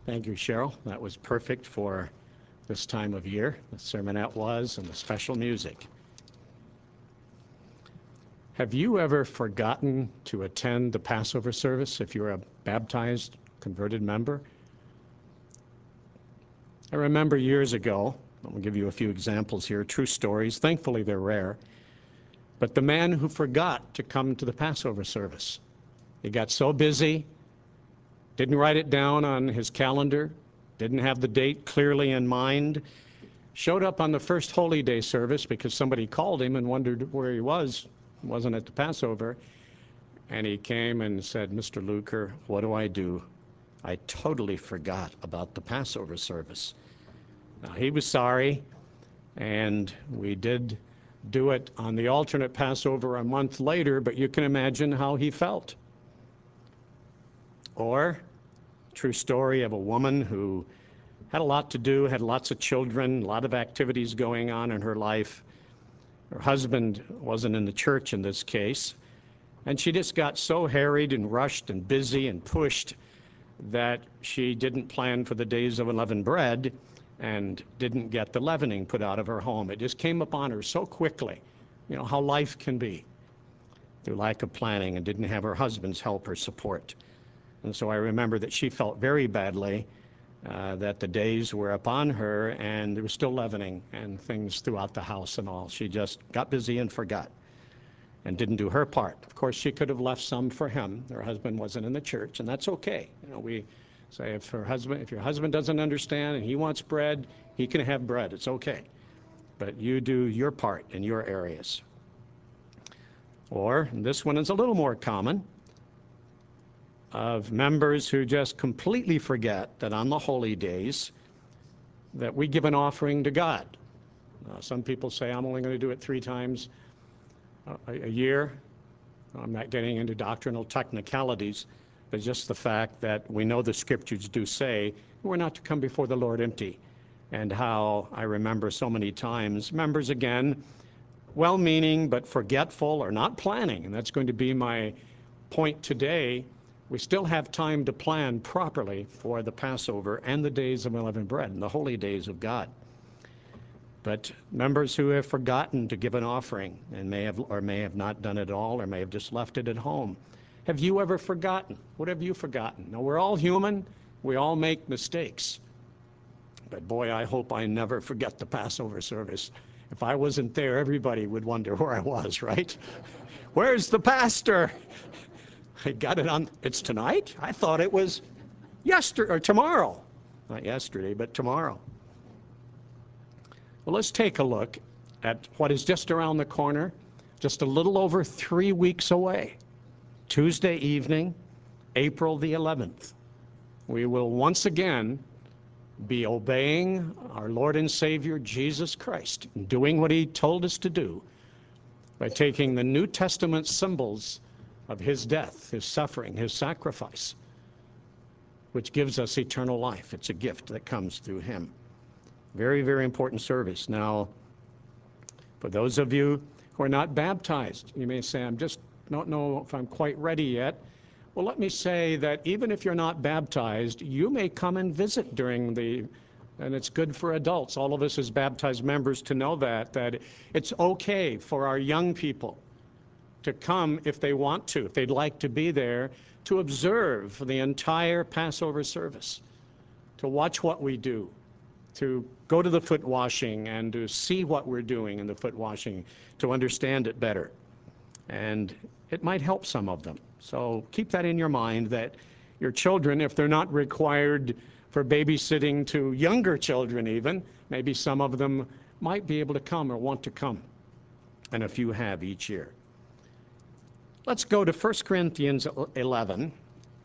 Thank you, Cheryl. That was perfect for this time of year. The sermonette was, and the special music. Have you ever forgotten to attend the Passover service if you're a baptized, converted member? I remember years ago, I'll give you a few examples here, true stories. Thankfully, they're rare. But the man who forgot to come to the Passover service, he got so busy, didn't write it down on his calendar, didn't have the date clearly in mind, showed up on the first Holy Day service because somebody called him and wondered where he was. He wasn't at the Passover. And he came and said, "Mr. Luker, what do I do? I totally forgot about the Passover service." Now, he was sorry, and we did do it on the alternate Passover a month later, but you can imagine how he felt. Or, true story of a woman who had a lot to do, had lots of children, a lot of activities going on in her life. Her husband wasn't in the church in this case, and she just got so harried and rushed and busy and pushed that she didn't plan for the days of unleavened bread and didn't get the leavening put out of her home. It just came upon her so quickly, you know, how life can be through lack of planning, and didn't have her husband's help or support. And so I remember that she felt very badly that the days were upon her and there was still leavening and things throughout the house and all. She just got busy and forgot and didn't do her part. Of course, she could have left some for him. Her husband wasn't in the church, and that's okay. You know, we say if your husband doesn't understand and he wants bread, he can have bread. It's okay. But you do your part in your areas. Or, and this one is a little more common, of members who just completely forget that on the holy days that we give an offering to God. Some people say, I'm only going to do it 3 times a year. I'm not getting into doctrinal technicalities, but just the fact that we know the scriptures do say we're not to come before the Lord empty. And how I remember so many times, members again, well-meaning but forgetful or not planning, and that's going to be my point today. We still have time to plan properly for the Passover and the days of unleavened bread and the holy days of God. But members who have forgotten to give an offering and may have not done it all, or may have just left it at home. Have you ever forgotten? What have you forgotten? Now, we're all human. We all make mistakes. But boy, I hope I never forget the Passover service. If I wasn't there, everybody would wonder where I was, right? Where's the pastor? I got it on, it's tonight? I thought it was yesterday or tomorrow. Not yesterday, but tomorrow. Well, let's take a look at what is just around the corner, just a little over 3 weeks away. Tuesday evening, April the 11th. We will once again be obeying our Lord and Savior Jesus Christ, doing what he told us to do by taking the New Testament symbols of his death, his suffering, his sacrifice, which gives us eternal life. It's a gift that comes through him. Very, very important service. Now, for those of you who are not baptized, you may say, I just don't know if I'm quite ready yet. Well, let me say that even if you're not baptized, you may come and visit during the, and it's good for adults, all of us as baptized members to know that it's okay for our young people to come if they want to, if they'd like to be there, to observe the entire Passover service, to watch what we do, to go to the foot washing and to see what we're doing in the foot washing, to understand it better. And it might help some of them. So keep that in your mind, that your children, if they're not required for babysitting to younger children even, maybe some of them might be able to come or want to come, and a few have each year. Let's go to 1 Corinthians 11.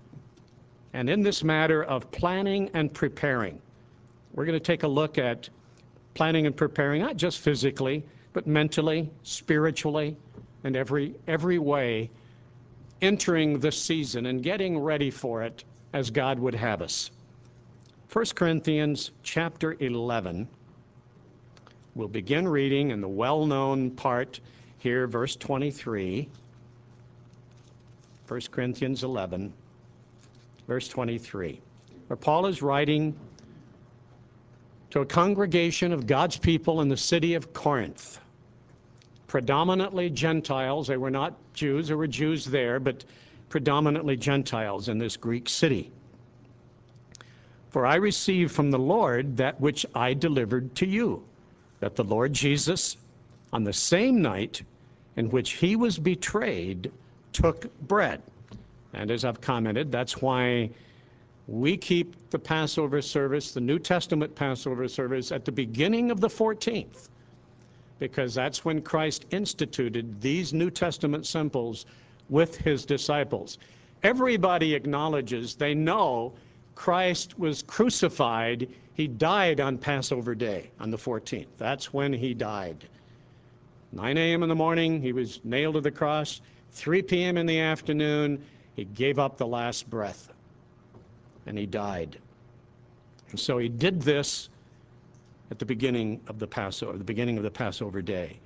And in this matter of planning and preparing, we're going to take a look at planning and preparing, not just physically, but mentally, spiritually, and every way, entering this season and getting ready for it as God would have us. 1 Corinthians chapter 11. We'll begin reading in the well-known part here, verse 23. 1 Corinthians 11, verse 23. where Paul is writing to a congregation of God's people in the city of Corinth, predominantly Gentiles. They were not Jews. There were Jews there, but predominantly Gentiles in this Greek city. For I received from the Lord that which I delivered to you, that the Lord Jesus, on the same night in which he was betrayed, took bread. And as I've commented, that's why we keep the Passover service, the New Testament Passover service, at the beginning of the 14th, because that's when Christ instituted these New Testament symbols with his disciples. Everybody acknowledges, they know Christ was crucified. He died on Passover Day, on the 14th. That's when he died. 9 a.m. in the morning, he was nailed to the cross. 3 p.m. in the afternoon, he gave up the last breath, and he died. And so he did this at the beginning of the Passover day.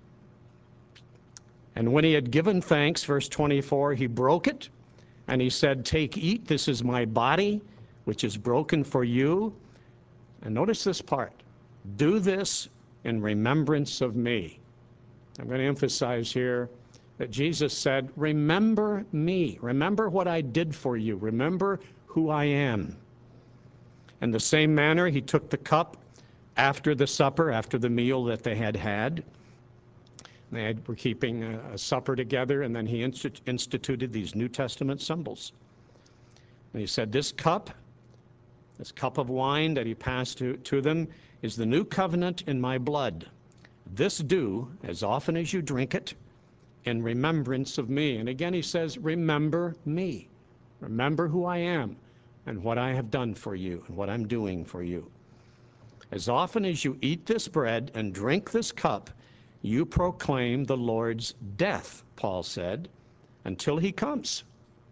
And when he had given thanks, verse 24, he broke it, and he said, "Take, eat, this is my body, which is broken for you." And notice this part, "Do this in remembrance of me." I'm going to emphasize here that Jesus said, remember me. Remember what I did for you. Remember who I am. In the same manner, he took the cup after the supper, after the meal that they had had. They were keeping a supper together, and then he instituted these New Testament symbols. And he said, this cup of wine that he passed to them, is the new covenant in my blood. This do, as often as you drink it, in remembrance of me. And again he says, remember me. Remember who I am and what I have done for you and what I'm doing for you. As often as you eat this bread and drink this cup, you proclaim the Lord's death, Paul said, until he comes.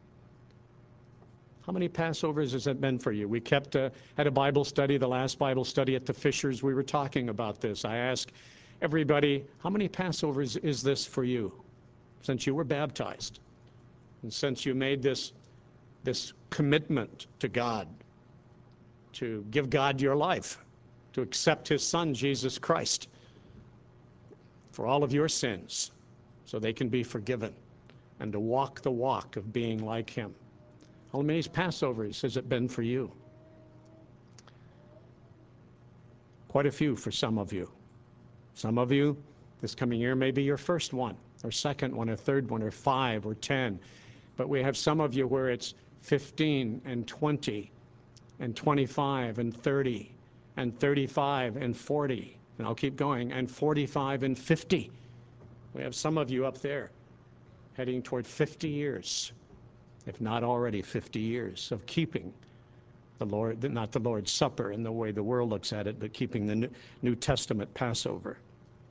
How many Passovers has it been for you? We had a Bible study, the last Bible study at the Fishers. We were talking about this. I asked everybody, how many Passovers is this for you since you were baptized and since you made this commitment to God, to give God your life, to accept his Son, Jesus Christ, for all of your sins so they can be forgiven and to walk the walk of being like him. How many Passovers has it been for you? Quite a few for some of you. Some of you, this coming year may be your first one, or second one, or third one, or 5, or 10. But we have some of you where it's 15, and 20, and 25, and 30, and 35, and 40. And I'll keep going, and 45, and 50. We have some of you up there heading toward 50 years, if not already 50 years, of keeping the Lord, not the Lord's Supper in the way the world looks at it, but keeping the New Testament Passover.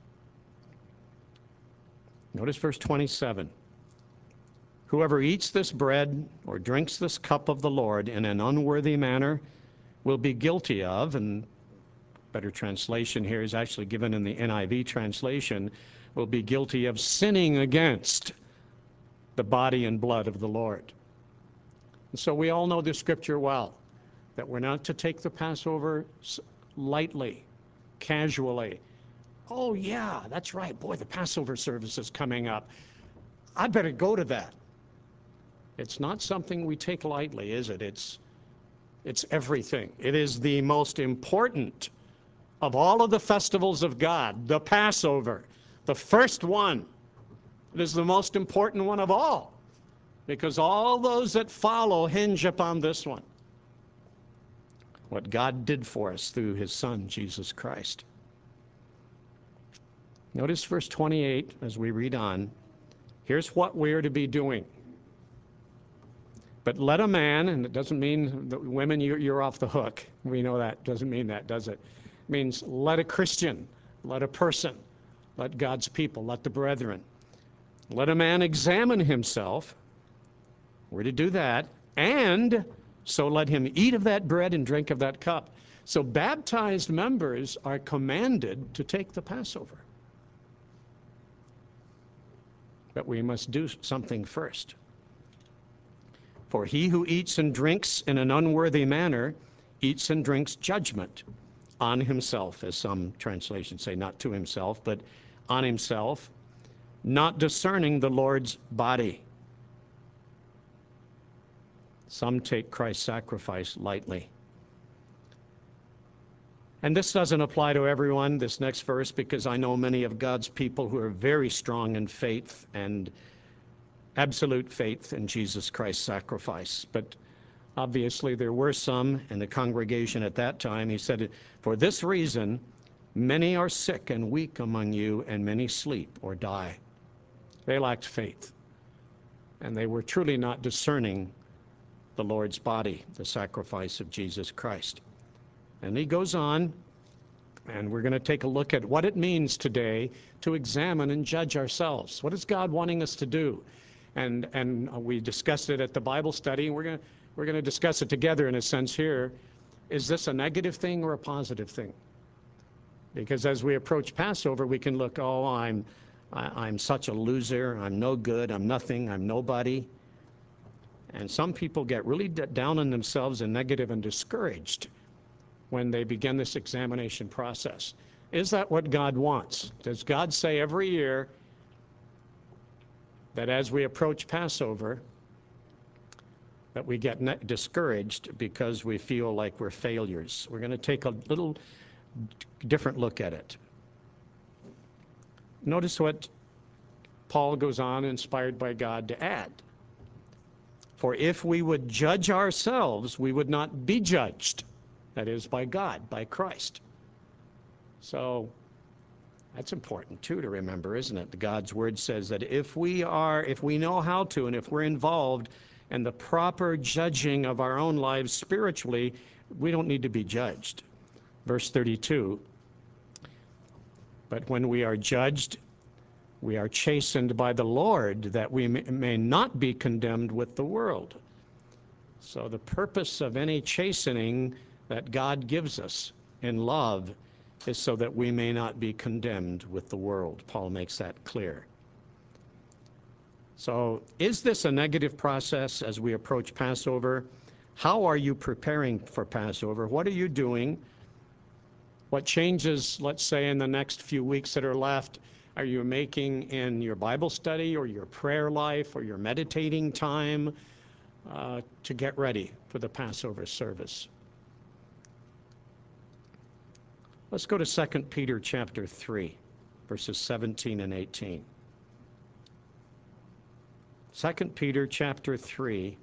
Notice verse 27. Whoever eats this bread or drinks this cup of the Lord in an unworthy manner will be guilty of, and better translation here is actually given in the NIV translation, will be guilty of sinning against the body and blood of the Lord. And so we all know the scripture well, that we're not to take the Passover lightly, casually. Oh yeah, that's right. Boy, the Passover service is coming up. I better go to that. It's not something we take lightly, is it? It's everything. It is the most important of all of the festivals of God, the Passover, the first one. It is the most important one of all, because all those that follow hinge upon this one. What God did for us through his Son, Jesus Christ. Notice verse 28 as we read on. Here's what we're to be doing. But let a man, and it doesn't mean that women, you're off the hook. We know that doesn't mean that, does it? It means let a Christian, let a person, let God's people, let the brethren. Let a man examine himself. We're to do that. And so let him eat of that bread and drink of that cup. So baptized members are commanded to take the Passover. But we must do something first. For he who eats and drinks in an unworthy manner eats and drinks judgment on himself, as some translations say, not to himself, but on himself, not discerning the Lord's body. Some take Christ's sacrifice lightly. And this doesn't apply to everyone, this next verse, because I know many of God's people who are very strong in faith and absolute faith in Jesus Christ's sacrifice. But obviously there were some in the congregation at that time. He said, for this reason, many are sick and weak among you, and many sleep or die. They lacked faith, and they were truly not discerning the Lord's body, the sacrifice of Jesus Christ. And he goes on, and we're going to take a look at what it means today to examine and judge ourselves. What is God wanting us to do? And we discussed it at the Bible study, and we're going to discuss it together in a sense here. Is this a negative thing or a positive thing? Because as we approach Passover, we can look, oh, I'm such a loser, I'm no good, I'm nothing, I'm nobody. And some people get really down on themselves and negative and discouraged when they begin this examination process. Is that what God wants? Does God say every year that as we approach Passover, that we get discouraged because we feel like we're failures? We're going to take a little different look at it. Notice what Paul goes on, inspired by God, to add. For if we would judge ourselves, we would not be judged. That is, by God, by Christ. So that's important too to remember, isn't it? God's word says that if we know how to, and if we're involved in the proper judging of our own lives spiritually, we don't need to be judged. Verse 32, but when we are judged, we are chastened by the Lord, that we may not be condemned with the world. So the purpose of any chastening that God gives us in love is so that we may not be condemned with the world. Paul makes that clear. So is this a negative process as we approach Passover? How are you preparing for Passover? What are you doing? What changes, let's say, in the next few weeks that are left, are you making in your Bible study or your prayer life or your meditating time to get ready for the Passover service? Let's go to 2 Peter chapter 3, verses 17 and 18. 2 Peter chapter 3,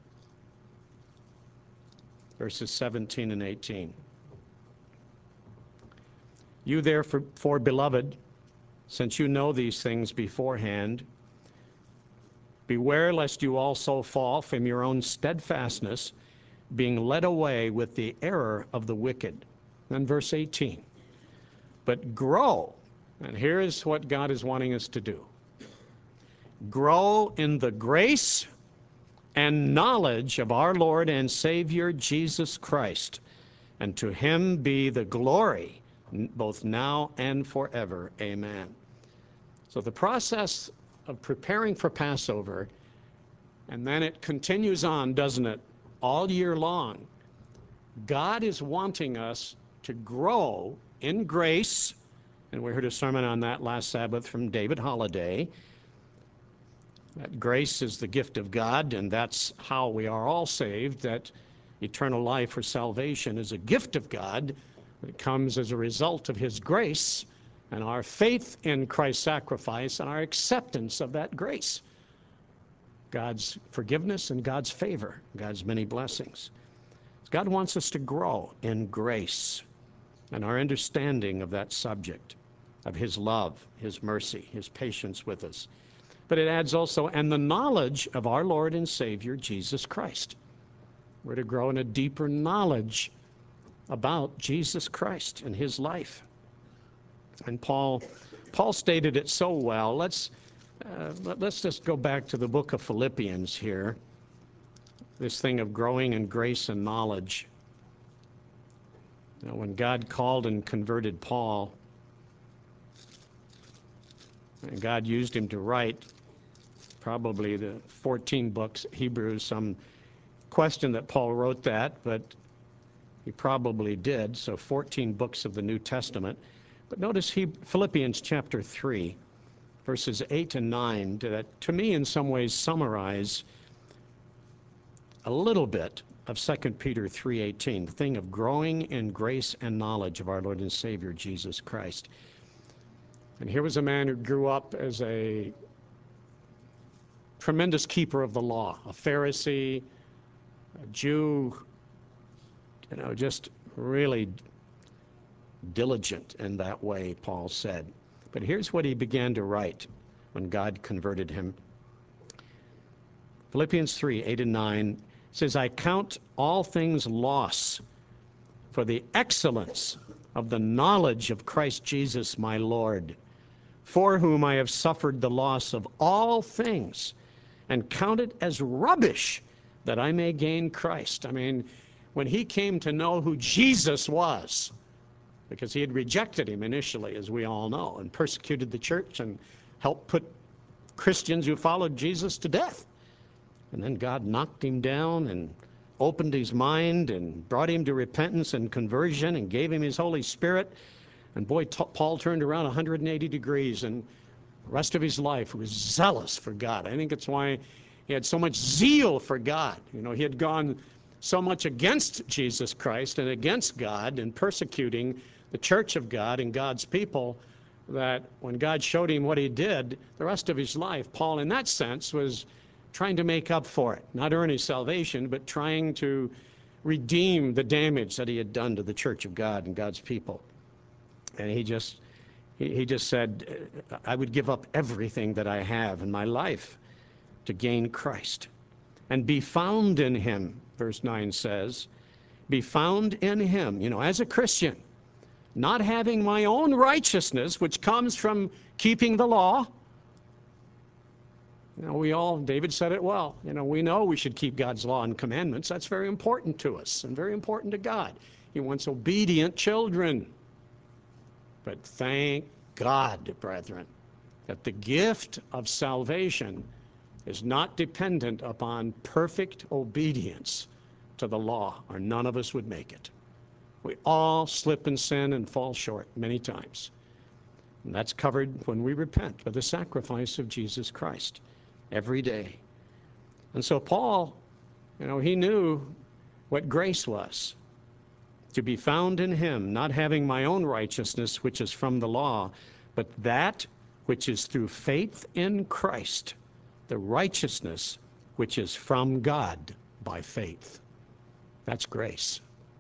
verses 17 and 18. You therefore, beloved, since you know these things beforehand, beware lest you also fall from your own steadfastness, being led away with the error of the wicked. Then verse 18. But grow, and here is what God is wanting us to do. Grow in the grace and knowledge of our Lord and Savior Jesus Christ, and to him be the glory both now and forever. Amen. So the process of preparing for Passover, and then it continues on, doesn't it, all year long. God is wanting us to grow in grace, and we heard a sermon on that last Sabbath from David Holliday. That grace is the gift of God, and that's how we are all saved, that eternal life or salvation is a gift of God. It comes as a result of his grace and our faith in Christ's sacrifice and our acceptance of that grace. God's forgiveness and God's favor, God's many blessings. God wants us to grow in grace and our understanding of that subject, of his love, his mercy, his patience with us. But it adds also, and the knowledge of our Lord and Savior, Jesus Christ. We're to grow in a deeper knowledge about Jesus Christ and his life. And Paul stated it so well. Let's just go back to the book of Philippians here. This thing of growing in grace and knowledge. You know, when God called and converted Paul, and God used him to write probably the 14 books, Hebrews, some question that Paul wrote that, but he probably did. So 14 books of the New Testament. But notice Philippians chapter 3, verses 8 and 9, that to me in some ways summarize a little bit of 2 Peter 3:18, the thing of growing in grace and knowledge of our Lord and Savior Jesus Christ. And here was a man who grew up as a tremendous keeper of the law, a Pharisee, a Jew, just really diligent in that way, Paul said. But here's what he began to write when God converted him. Philippians 3:8 and 9 says, I count all things loss for the excellence of the knowledge of Christ Jesus my Lord, for whom I have suffered the loss of all things, and count it as rubbish that I may gain Christ. I mean, when he came to know who Jesus was, because he had rejected him initially, as we all know, and persecuted the church and helped put Christians who followed Jesus to death. And then God knocked him down and opened his mind and brought him to repentance and conversion and gave him his Holy Spirit. And boy, Paul turned around 180 degrees, and the rest of his life was zealous for God. I think it's why he had so much zeal for God. He had gone so much against Jesus Christ and against God and persecuting the church of God and God's people, that when God showed him what he did, the rest of his life, Paul in that sense was trying to make up for it, not earn his salvation, but trying to redeem the damage that he had done to the church of God and God's people. And he just said, I would give up everything that I have in my life to gain Christ and be found in him, verse 9 says, be found in him, as a Christian, not having my own righteousness, which comes from keeping the law. David said it well. We know we should keep God's law and commandments. That's very important to us and very important to God. He wants obedient children. But thank God, brethren, that the gift of salvation is not dependent upon perfect obedience to the law, or none of us would make it. We all slip and sin and fall short many times. And that's covered when we repent by the sacrifice of Jesus Christ every day. And so Paul, he knew what grace was. To be found in him, not having my own righteousness, which is from the law, but that which is through faith in Christ, the righteousness which is from God by faith. That's grace.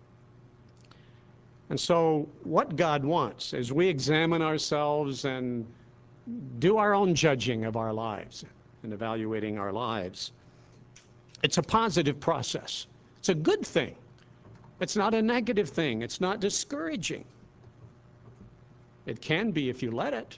And so what God wants is we examine ourselves and do our own judging of our lives and evaluating our lives. It's a positive process. It's a good thing. It's not a negative thing. It's not discouraging. It can be if you let it.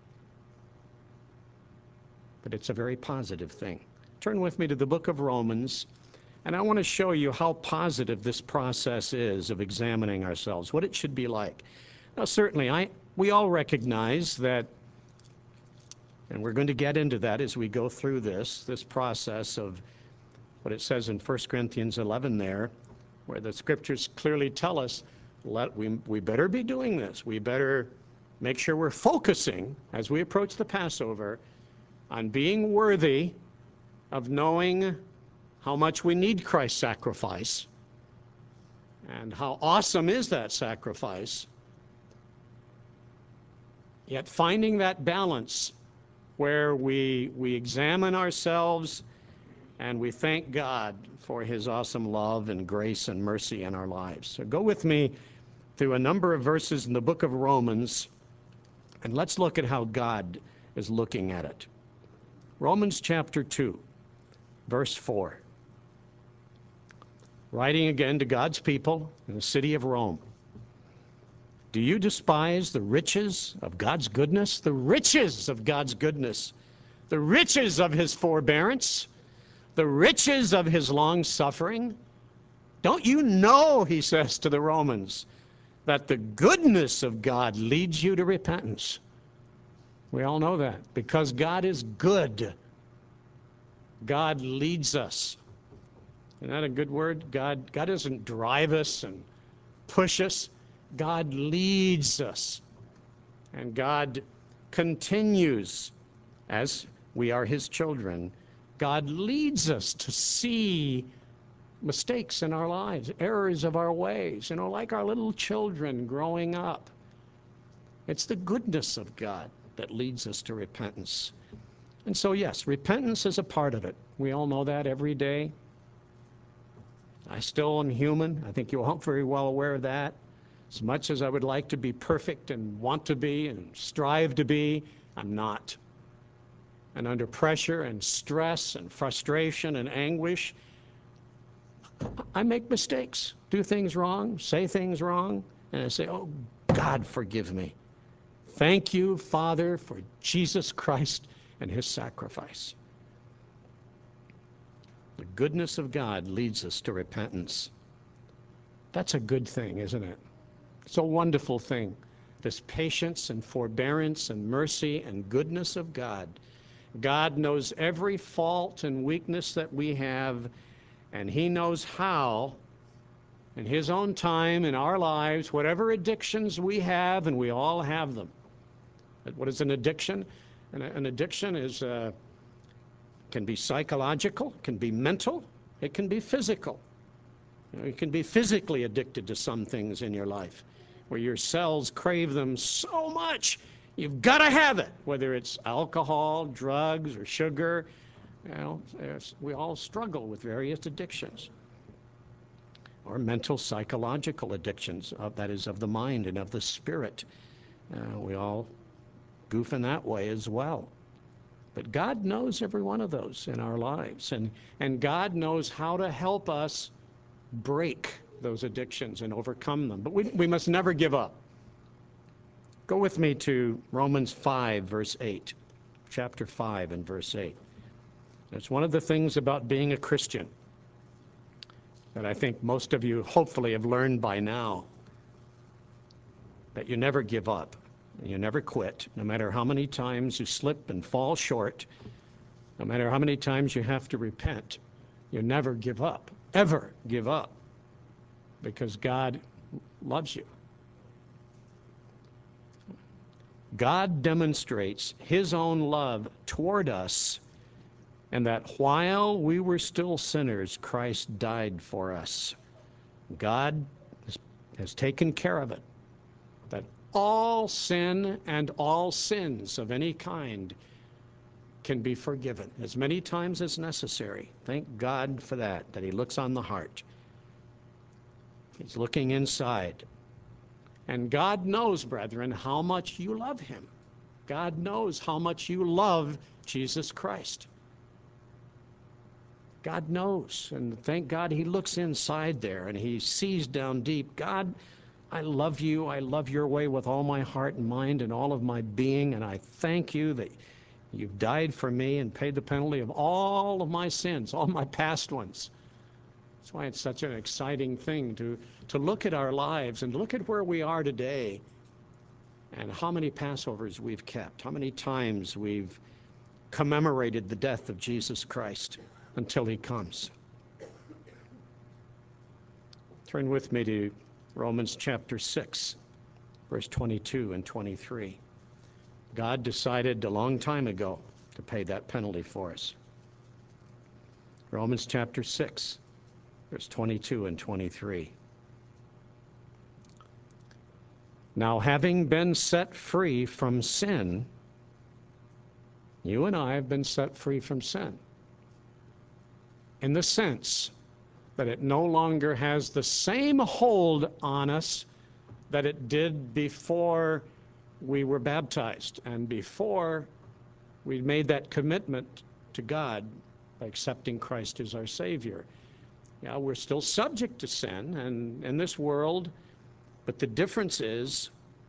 But it's a very positive thing. Turn with me to the book of Romans, and I want to show you how positive this process is of examining ourselves, what it should be like. Now, certainly, we all recognize that, and we're going to get into that as we go through this process of what it says in 1 Corinthians 11 there, where the scriptures clearly tell us, we better be doing this. We better make sure we're focusing as we approach the Passover on being worthy of knowing how much we need Christ's sacrifice and how awesome is that sacrifice, yet finding that balance where we examine ourselves and we thank God for his awesome love and grace and mercy in our lives. So go with me through a number of verses in the book of Romans, and let's look at how God is looking at it. Romans chapter 2, verse 4. Writing again to God's people in the city of Rome. Do you despise the riches of God's goodness? The riches of God's goodness. The riches of his forbearance. The riches of his long suffering. Don't you know, he says to the Romans, that the goodness of God leads you to repentance? We all know that. Because God is good, God leads us Isn't that a good word? God doesn't drive us and push us. God leads us. And God continues, as we are his children, God leads us to see mistakes in our lives, errors of our ways, like our little children growing up. It's the goodness of God that leads us to repentance. And so, yes, repentance is a part of it. We all know that every day. I still am human. I think you're all very well aware of that. As much as I would like to be perfect and want to be and strive to be, I'm not. And under pressure and stress and frustration and anguish, I make mistakes, do things wrong, say things wrong, and I say, oh, God, forgive me. Thank you, Father, for Jesus Christ and his sacrifice. The goodness of God leads us to repentance. That's a good thing, isn't it? It's a wonderful thing. This patience and forbearance and mercy and goodness of God. God knows every fault and weakness that we have, and he knows how, in his own time in our lives, whatever addictions we have, and we all have them. What is an addiction? An addiction is can be psychological, can be mental, it can be physical. You can be physically addicted to some things in your life, where your cells crave them so much, you've got to have it, whether it's alcohol, drugs, or sugar. We all struggle with various addictions. Or mental, psychological addictions, that is, of the mind and of the spirit. We all goof in that way as well. But God knows every one of those in our lives, and God knows how to help us break those addictions and overcome them. But we must never give up. Go with me to Romans 5, verse 8, chapter 5 and verse 8. It's one of the things about being a Christian that I think most of you hopefully have learned by now, that you never give up. You never quit, no matter how many times you slip and fall short, no matter how many times you have to repent. You never give up, ever give up, because God loves you. God demonstrates his own love toward us, and that while we were still sinners, Christ died for us. God has taken care of it, that all sin and all sins of any kind can be forgiven as many times as necessary. Thank God for that he looks on the heart. He's looking inside. And God knows, brethren, how much you love him. God knows how much you love Jesus Christ. God knows, and thank God he looks inside there and he sees down deep. God, I love you. I love your way with all my heart and mind and all of my being, and I thank you that you've died for me and paid the penalty of all of my sins, all my past ones. That's why it's such an exciting thing to look at our lives and look at where we are today and how many Passovers we've kept, how many times we've commemorated the death of Jesus Christ until he comes. Turn with me to Romans chapter 6, verse 22 and 23. God decided a long time ago to pay that penalty for us. Romans chapter 6, verse 22 and 23. Now, having been set free from sin, you and I have been set free from sin, in the sense that it no longer has the same hold on us that it did before we were baptized and before we made that commitment to God by accepting Christ as our Savior. Yeah, we're still subject to sin and in this world, but the difference is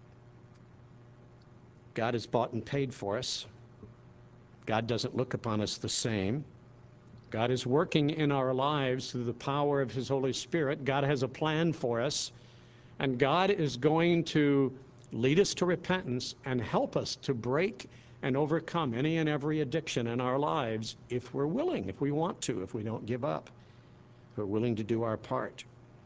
God has bought and paid for us. God doesn't look upon us the same. God is working in our lives through the power of his Holy Spirit. God has a plan for us, and God is going to lead us to repentance and help us to break and overcome any and every addiction in our lives if we're willing, if we want to, if we don't give up. who are willing to do our part.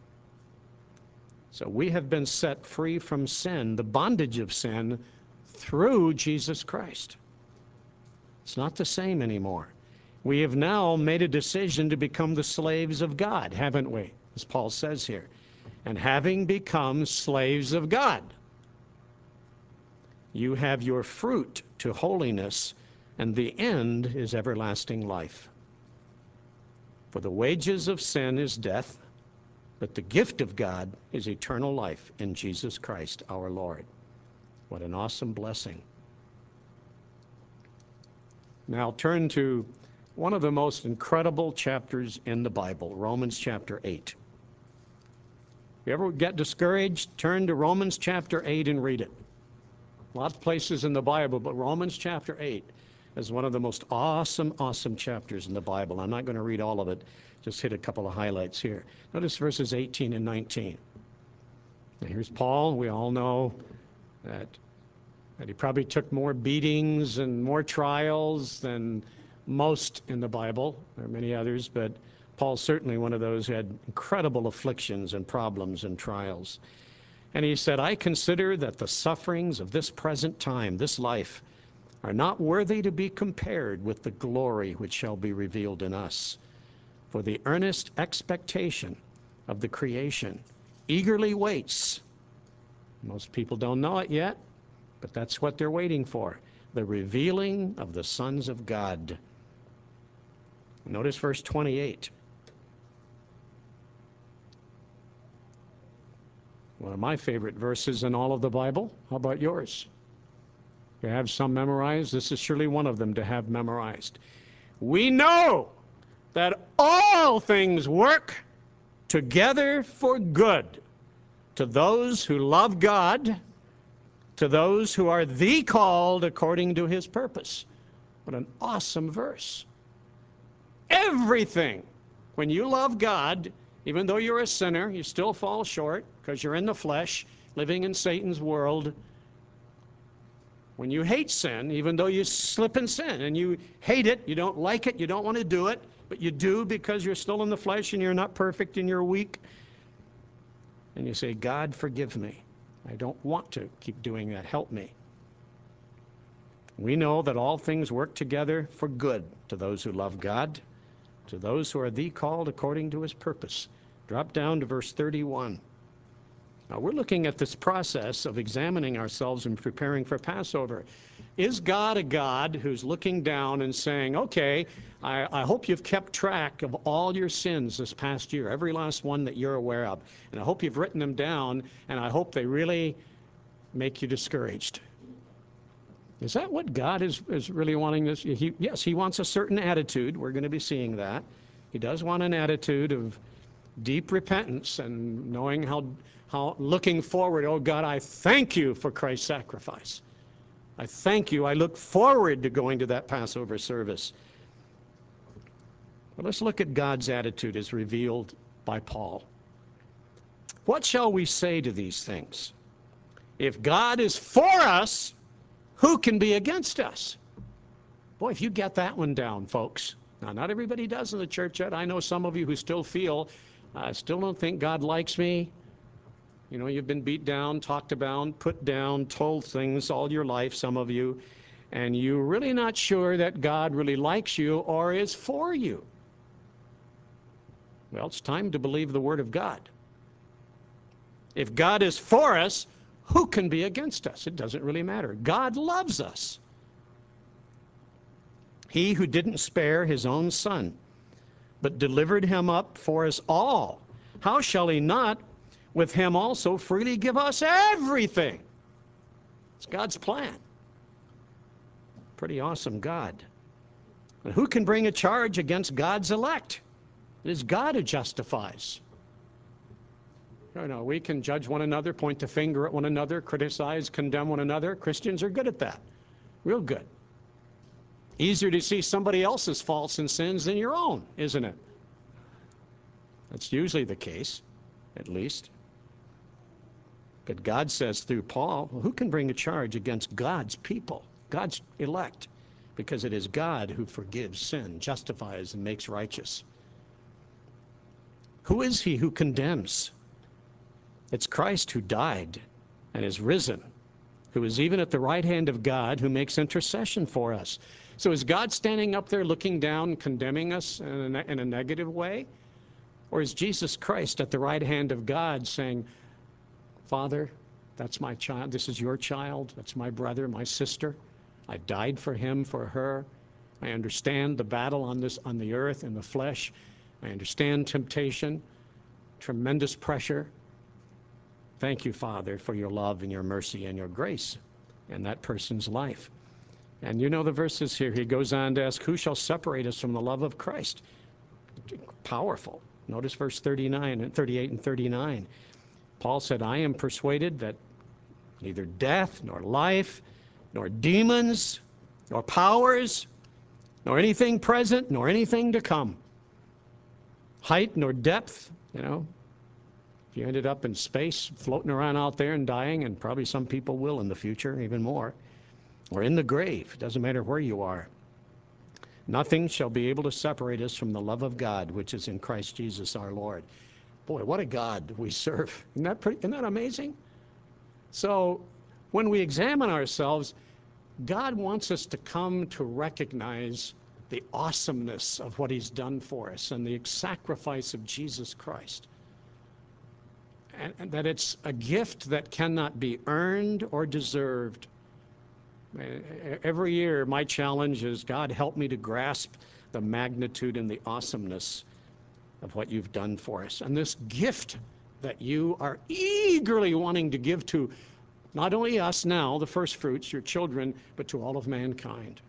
So we have been set free from sin, the bondage of sin, through Jesus Christ. It's not the same anymore. We have now made a decision to become the slaves of God, haven't we? As Paul says here. And having become slaves of God, you have your fruit to holiness, and the end is everlasting life. For the wages of sin is death, but the gift of God is eternal life in Jesus Christ our Lord. What an awesome blessing. Now turn to one of the most incredible chapters in the Bible, Romans chapter 8. If you ever get discouraged, turn to Romans chapter 8 and read it. Lots of places in the Bible, but Romans chapter 8 is one of the most awesome chapters in the Bible. I'm not going to read all of it, just hit a couple of highlights here. Notice verses 18 and 19. Now here's Paul. We all know that he probably took more beatings and more trials than most in the Bible. There are many others, but Paul's certainly one of those who had incredible afflictions and problems and trials. And he said, I consider that the sufferings of this present time, this life, are not worthy to be compared with the glory which shall be revealed in us. For the earnest expectation of the creation eagerly waits. Most people don't know it yet, but that's what they're waiting for. The revealing of the sons of God. Notice verse 28. One of my favorite verses in all of the Bible. How about yours? You have some memorized. This is surely one of them to have memorized. We know that all things work together for good to those who love God, to those who are the called according to his purpose. What an awesome verse. Everything. When you love God, even though you're a sinner, you still fall short because you're in the flesh, living in Satan's world. When you hate sin, even though you slip and sin, and you hate it, you don't like it, you don't want to do it, but you do because you're still in the flesh and you're not perfect and you're weak. And you say, God, forgive me. I don't want to keep doing that. Help me. We know that all things work together for good to those who love God, to those who are the called according to his purpose. Drop down to verse 31. Now, we're looking at this process of examining ourselves and preparing for Passover. Is God a God who's looking down and saying, okay, I hope you've kept track of all your sins this past year, every last one that you're aware of, and I hope you've written them down, and I hope they really make you discouraged? Is that what God is really wanting this? Yes, he wants a certain attitude. We're going to be seeing that. He does want an attitude of deep repentance and knowing how looking forward, oh God, I thank you for Christ's sacrifice. I thank you. I look forward to going to that Passover service. But let's look at God's attitude as revealed by Paul. What shall we say to these things? If God is for us, who can be against us? Boy, if you get that one down, folks. Now, not everybody does in the church yet. I know some of you who still feel, I still don't think God likes me. You know, you've been beat down, talked about, put down, told things all your life, some of you, and you're really not sure that God really likes you or is for you. Well, it's time to believe the Word of God. If God is for us, who can be against us? It doesn't really matter. God loves us. He who didn't spare his own Son, but delivered him up for us all, how shall he not with him also freely give us everything? It's God's plan. Pretty awesome God. And who can bring a charge against God's elect? It is God who justifies. You know, we can judge one another, point the finger at one another, criticize, condemn one another. Christians are good at that. Real good. Easier to see somebody else's faults and sins than your own, isn't it? That's usually the case, at least. But God says through Paul, well, who can bring a charge against God's people, God's elect? Because it is God who forgives sin, justifies, and makes righteous. Who is he who condemns? It's Christ who died and is risen, who is even at the right hand of God, who makes intercession for us. So is God standing up there looking down, condemning us in a negative way? Or is Jesus Christ at the right hand of God saying, Father, that's my child, this is your child, that's my brother, my sister. I died for him, for her. I understand the battle on the earth in the flesh. I understand temptation, tremendous pressure. Thank you, Father, for your love and your mercy and your grace in that person's life. And you know the verses here. He goes on to ask, who shall separate us from the love of Christ? Powerful. Notice verse 39 and 38 and 39. Paul said, I am persuaded that neither death, nor life, nor demons, nor powers, nor anything present, nor anything to come, height nor depth, if you ended up in space, floating around out there and dying, and probably some people will in the future, even more, or in the grave, it doesn't matter where you are, nothing shall be able to separate us from the love of God, which is in Christ Jesus our Lord. Boy, what a God we serve. Isn't that amazing? So when we examine ourselves, God wants us to come to recognize the awesomeness of what he's done for us and the sacrifice of Jesus Christ. And that it's a gift that cannot be earned or deserved. Every year, my challenge is, God, help me to grasp the magnitude and the awesomeness of what you've done for us. And this gift that you are eagerly wanting to give to not only us now, the first fruits, your children, but to all of mankind.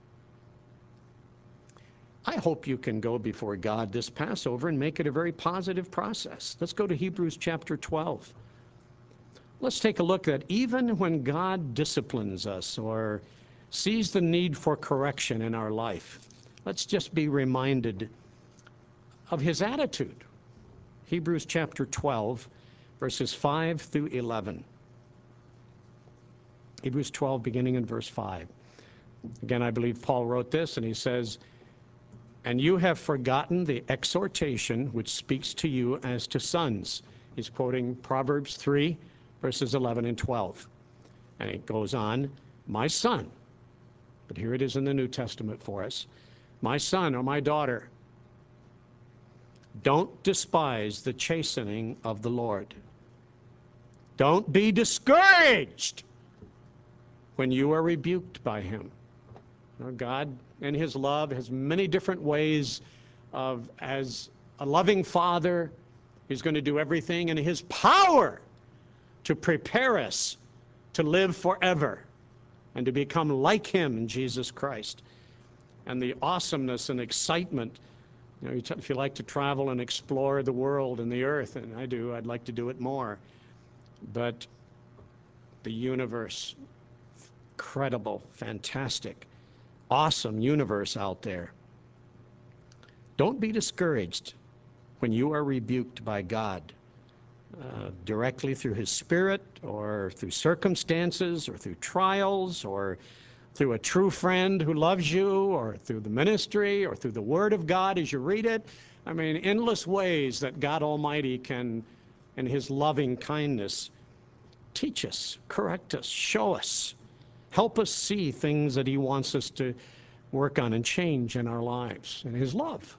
I hope you can go before God this Passover and make it a very positive process. Let's go to Hebrews chapter 12. Let's take a look at even when God disciplines us or sees the need for correction in our life, let's just be reminded of his attitude. Hebrews chapter 12, verses 5 through 11. Hebrews 12, beginning in verse 5. Again, I believe Paul wrote this, and he says, and you have forgotten the exhortation which speaks to you as to sons. He's quoting Proverbs 3, verses 11 and 12. And it goes on, my son, but here it is in the New Testament for us, my son or my daughter, don't despise the chastening of the Lord. Don't be discouraged when you are rebuked by him. God, in his love, has many different ways of, as a loving father, he's going to do everything in his power to prepare us to live forever and to become like him in Jesus Christ. And the awesomeness and excitement, if you like to travel and explore the world and the earth, and I do, I'd like to do it more. But the universe, incredible, fantastic, awesome universe out there. Don't be discouraged when you are rebuked by God, directly through his Spirit or through circumstances or through trials or through a true friend who loves you or through the ministry or through the Word of God as you read it. I mean, endless ways that God Almighty can, in his loving kindness, teach us, correct us, show us, help us see things that he wants us to work on and change in our lives in his love.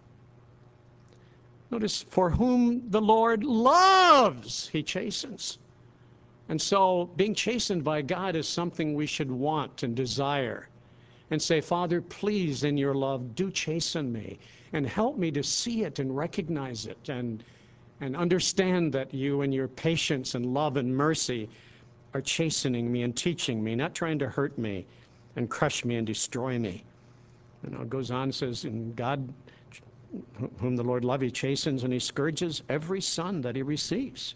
Notice, for whom the Lord loves, he chastens. And so being chastened by God is something we should want and desire and say, Father, please, in your love, do chasten me and help me to see it and recognize it and understand that you in your patience and love and mercy are chastening me and teaching me, not trying to hurt me and crush me and destroy me. It goes on and says, in God, whom the Lord loves, he chastens and he scourges every son that he receives.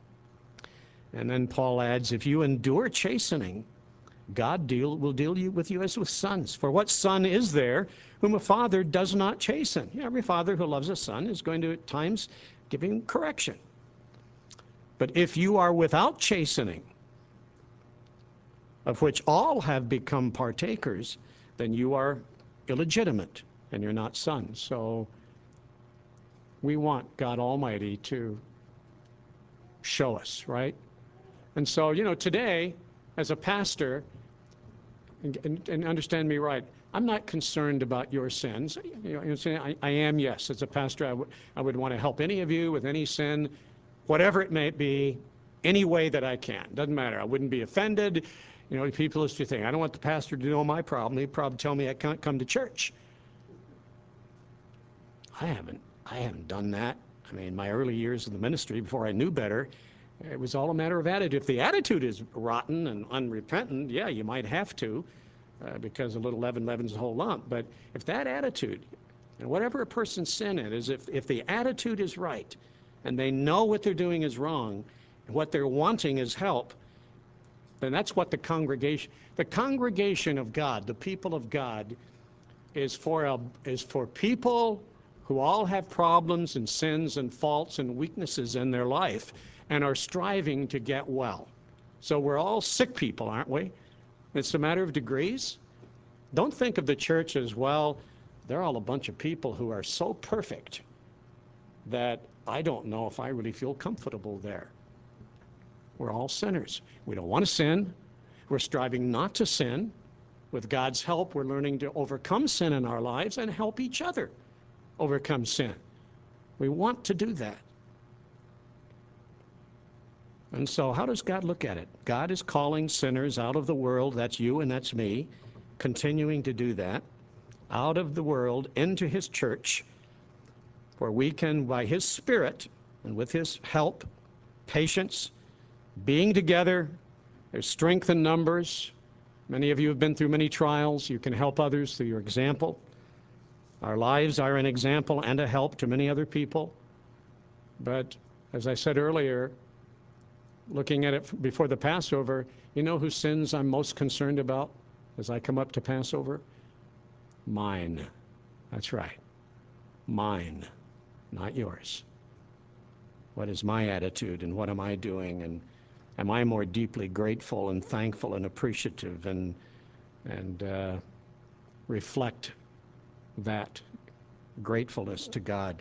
And then Paul adds, if you endure chastening, God will deal with you as with sons. For what son is there whom a father does not chasten? Every father who loves a son is going to at times give him correction. But if you are without chastening, of which all have become partakers, then you are illegitimate and you're not sons. So we want God Almighty to show us, right? And so, today, as a pastor, and understand me right, I'm not concerned about your sins. I am, yes, as a pastor, I would want to help any of you with any sin, whatever it may be, any way that I can. Doesn't matter. I wouldn't be offended. People used to think, I don't want the pastor to know my problem. He'd probably tell me I can't come to church. I haven't done that. I mean, my early years in the ministry, before I knew better, it was all a matter of attitude. If the attitude is rotten and unrepentant, yeah, you might have to, because a little leaven leavens the whole lump. But if that attitude, and whatever a person's sin is, if the attitude is right, and they know what they're doing is wrong, and what they're wanting is help, then that's what the congregation of God, the people of God, is for people who all have problems and sins and faults and weaknesses in their life and are striving to get well. So we're all sick people, aren't we? It's a matter of degrees. Don't think of the church as, well, they're all a bunch of people who are so perfect that I don't know if I really feel comfortable there. We're all sinners. We don't want to sin. We're striving not to sin. With God's help, we're learning to overcome sin in our lives and help each other overcome sin. We want to do that. And so how does God look at it? God is calling sinners out of the world, that's you and that's me, continuing to do that, out of the world into his church, where we can, by his Spirit and with his help, patience, being together, there's strength in numbers. Many of you have been through many trials. You can help others through your example. Our lives are an example and a help to many other people. But as I said earlier, looking at it before the Passover, you know whose sins I'm most concerned about as I come up to Passover? Mine. That's right. Mine, not yours. What is my attitude and what am I doing? And am I more deeply grateful and thankful and appreciative and reflect that gratefulness to God?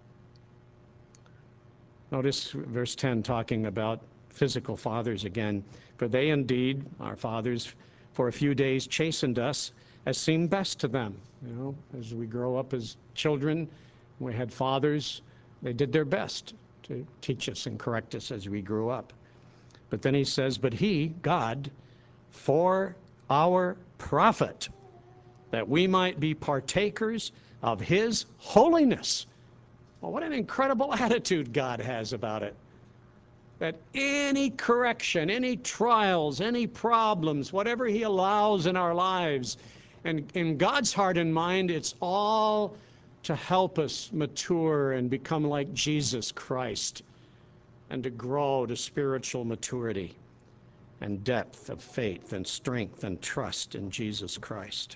Notice verse 10 talking about physical fathers again. For they indeed, our fathers, for a few days chastened us as seemed best to them. As we grow up as children, we had fathers, they did their best to teach us and correct us as we grew up. But then he says, but he, God, for our profit, that we might be partakers of his holiness. Well, what an incredible attitude God has about it. That any correction, any trials, any problems, whatever he allows in our lives, and in God's heart and mind, it's all to help us mature and become like Jesus Christ and to grow to spiritual maturity and depth of faith and strength and trust in Jesus Christ.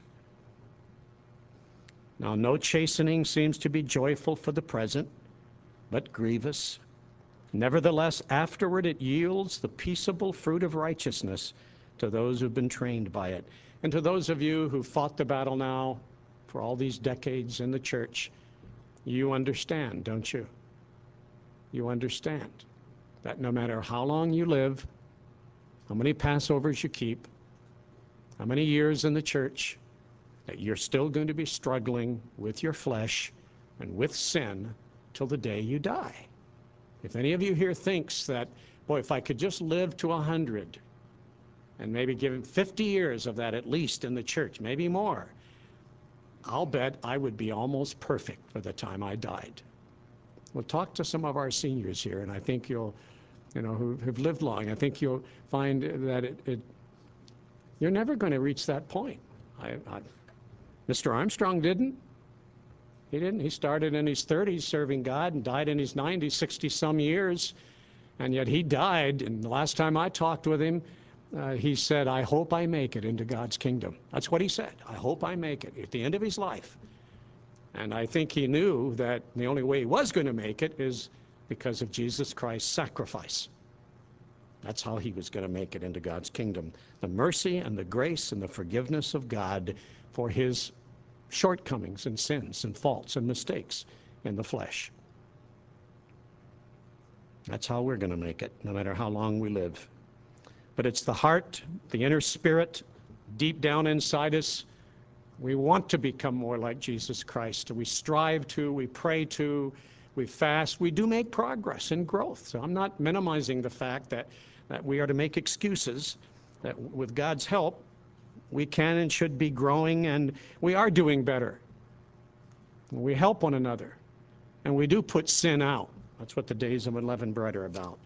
Now, no chastening seems to be joyful for the present, but grievous. Nevertheless, afterward it yields the peaceable fruit of righteousness to those who've been trained by it. And to those of you who fought the battle now for all these decades in the church, you understand, don't you? You understand that no matter how long you live, how many Passovers you keep, how many years in the church, that you're still going to be struggling with your flesh and with sin till the day you die. If any of you here thinks that, boy, if I could just live to 100 and maybe give him 50 years of that at least in the church, maybe more, I'll bet I would be almost perfect by the time I died. We'll talk to some of our seniors here, and I think you'll, who've lived long, I think you'll find that you're never going to reach that point. Mr. Armstrong didn't. He didn't. He started in his 30s serving God and died in his 90s, 60-some years. And yet he died, and the last time I talked with him, he said, I hope I make it into God's kingdom. That's what he said. I hope I make it at the end of his life. And I think he knew that the only way he was going to make it is because of Jesus Christ's sacrifice. That's how he was going to make it into God's kingdom. The mercy and the grace and the forgiveness of God for his shortcomings and sins and faults and mistakes in the flesh. That's how we're going to make it, no matter how long we live. But it's the heart, the inner spirit, deep down inside us. We want to become more like Jesus Christ. We strive to, we pray to, we fast. We do make progress and growth. So I'm not minimizing the fact that we are to make excuses, that with God's help, we can and should be growing, and we are doing better. We help one another, and we do put sin out. That's what the Days of Unleavened Bread are about.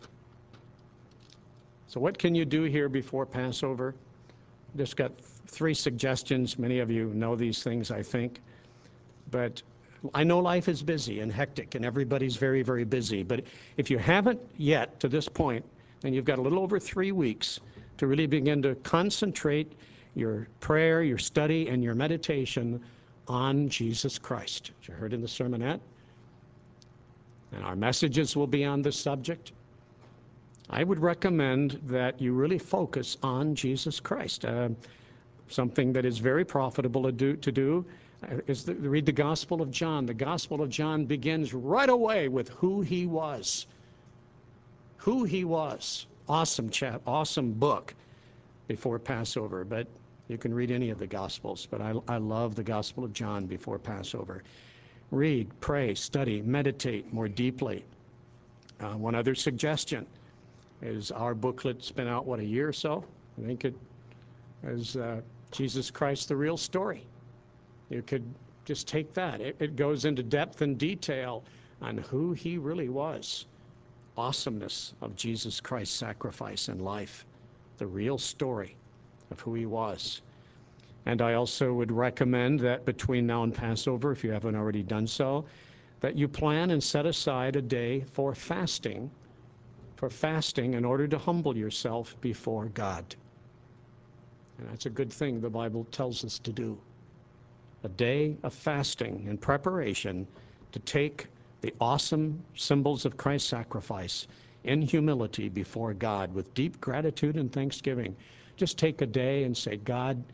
So what can you do here before Passover? Just got 3 suggestions. Many of you know these things, I think. But I know life is busy and hectic, and everybody's very, very busy. But if you haven't yet to this point, then you've got a little over 3 weeks to really begin to concentrate your prayer, your study, and your meditation on Jesus Christ. As you heard in the sermonette, and our messages will be on this subject. I would recommend that you really focus on Jesus Christ. Something that is very profitable to do is read the Gospel of John. The Gospel of John begins right away with who he was. Who he was. Awesome book before Passover. But you can read any of the Gospels. But I love the Gospel of John before Passover. Read, pray, study, meditate more deeply. One other suggestion is our booklet's been out, a year or so? I think it is Jesus Christ, the Real Story. You could just take that. It goes into depth and detail on who he really was. Awesomeness of Jesus Christ's sacrifice and life. The real story of who he was. And I also would recommend that between now and Passover, if you haven't already done so, that you plan and set aside a day for fasting in order to humble yourself before God. And that's a good thing the Bible tells us to do. A day of fasting in preparation to take the awesome symbols of Christ's sacrifice in humility before God with deep gratitude and thanksgiving. Just take a day and say, God,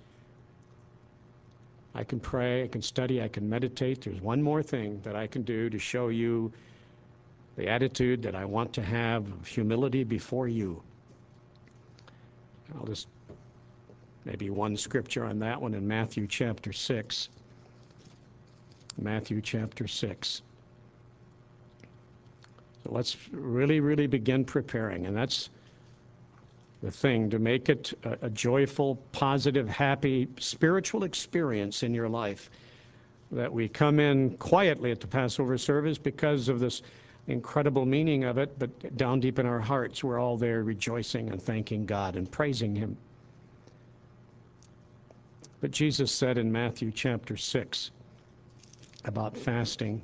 I can pray, I can study, I can meditate. There's one more thing that I can do to show you the attitude that I want to have of humility before you. I'll just maybe one scripture on that one in Matthew chapter 6. Matthew chapter 6. So let's really begin preparing, and that's the thing, to make it a joyful, positive, happy, spiritual experience in your life. That we come in quietly at the Passover service because of this incredible meaning of it, but down deep in our hearts, we're all there rejoicing and thanking God and praising him. But Jesus said in Matthew chapter 6 about fasting,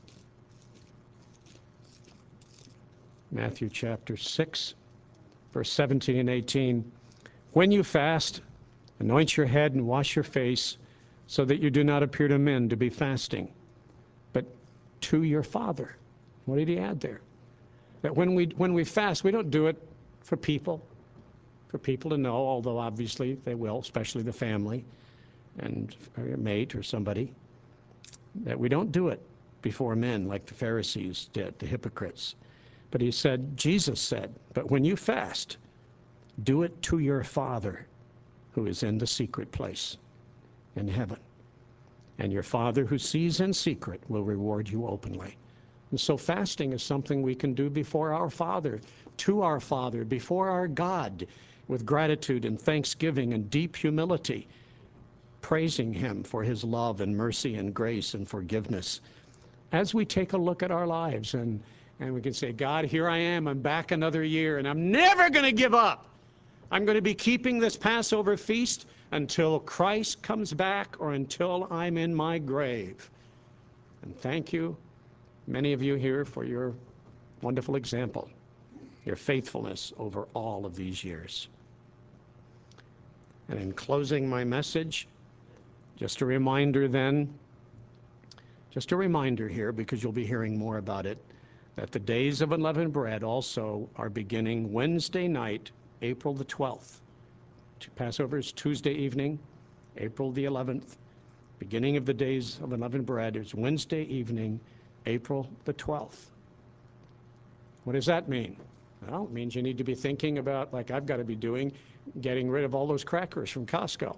Matthew chapter 6, verse 17 and 18, when you fast, anoint your head and wash your face, so that you do not appear to men to be fasting, but to your Father. What did he add there? That when we fast, we don't do it for people to know, although obviously they will, especially the family and your mate or somebody. That we don't do it before men like the Pharisees did, the hypocrites. But Jesus said, but when you fast, do it to your Father who is in the secret place in heaven. And your Father who sees in secret will reward you openly. And so fasting is something we can do before our Father, to our Father, before our God, with gratitude and thanksgiving and deep humility, praising him for his love and mercy and grace and forgiveness. As we take a look at our lives and we can say, God, here I am, I'm back another year, and I'm never going to give up. I'm going to be keeping this Passover feast until Christ comes back or until I'm in my grave. And thank you, many of you here, for your wonderful example, your faithfulness over all of these years. And in closing my message, just a reminder here, because you'll be hearing more about it, that the Days of Unleavened Bread also are beginning Wednesday night, April the 12th. Passover is Tuesday evening, April the 11th. Beginning of the Days of Unleavened Bread is Wednesday evening, April the 12th. What does that mean? Well, it means you need to be thinking about, like I've got to be doing, getting rid of all those crackers from Costco.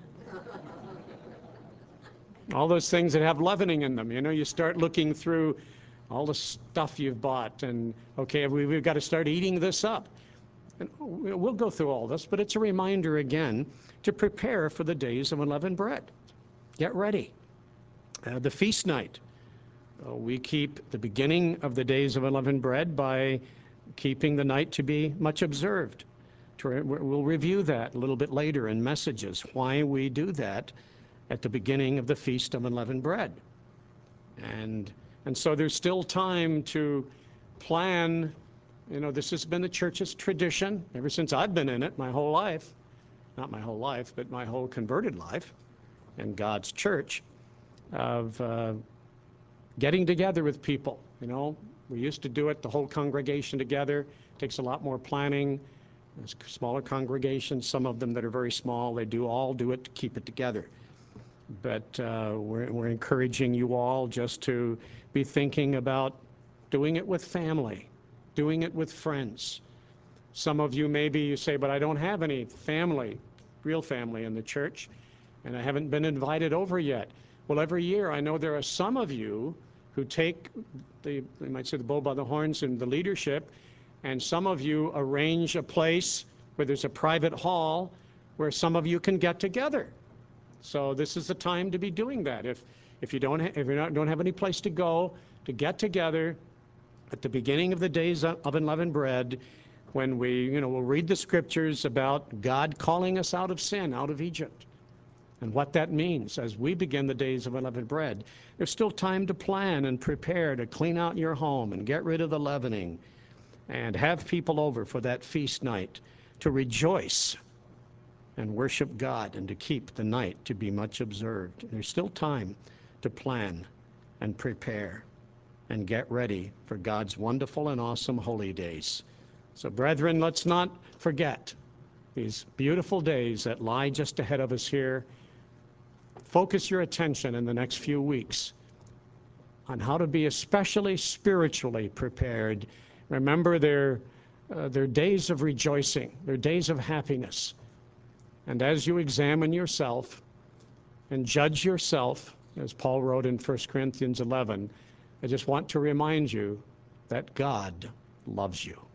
All those things that have leavening in them. You know, you start looking through all the stuff you've bought, and okay, we've got to start eating this up. And we'll go through all this, but it's a reminder again to prepare for the days of unleavened bread. Get ready. The feast night. We keep the beginning of the days of unleavened bread by keeping the night to be much observed. We'll review that a little bit later in messages, why we do that at the beginning of the Feast of Unleavened Bread. And so there's still time to plan. You know, this has been the church's tradition ever since I've been in it my whole life. Not my whole life, but my whole converted life in God's church, of getting together with people. You know, we used to do it, the whole congregation together. It takes a lot more planning. There's smaller congregations, some of them that are very small, they all do it to keep it together. But we're encouraging you all just to be thinking about doing it with family, doing it with friends. Some of you, maybe you say, but I don't have any family, real family in the church, and I haven't been invited over yet. Well, every year I know there are some of you who take they might say the bull by the horns in the leadership, and some of you arrange a place where there's a private hall where some of you can get together. So this is the time to be doing that. If you don't have any place to go, to get together at the beginning of the days of unleavened bread, when we'll read the scriptures about God calling us out of sin, out of Egypt, and what that means as we begin the days of unleavened bread. There's still time to plan and prepare to clean out your home and get rid of the leavening and have people over for that feast night to rejoice and worship God and to keep the night to be much observed. There's still time to plan and prepare and get ready for God's wonderful and awesome holy days. So brethren, let's not forget these beautiful days that lie just ahead of us here. Focus your attention in the next few weeks on how to be especially spiritually prepared. Remember, they're days of rejoicing. They're days of happiness. And as you examine yourself and judge yourself, as Paul wrote in 1 Corinthians 11, I just want to remind you that God loves you.